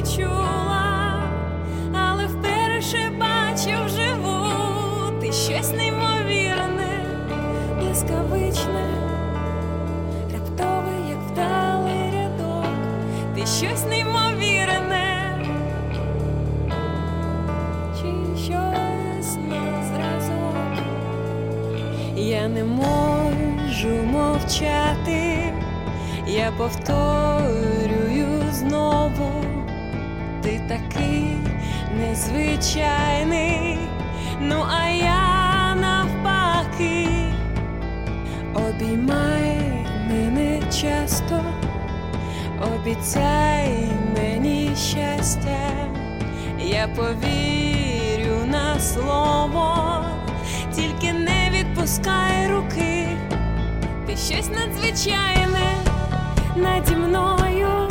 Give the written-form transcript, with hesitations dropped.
чула, але вперше бачу вживу. Ти щось неймовірне, блискавичне, раптове, як вдалий рядок. Ти щось неймовірне, чи щось на зразок. Я не можу мовчати, я повторюю знову. Ти такий незвичайний, ну а я навпаки. Обіймай мене часто, обіцяй мені щастя, я повірю на слово, тільки не відпускай руки. Ти щось надзвичайне наді мною.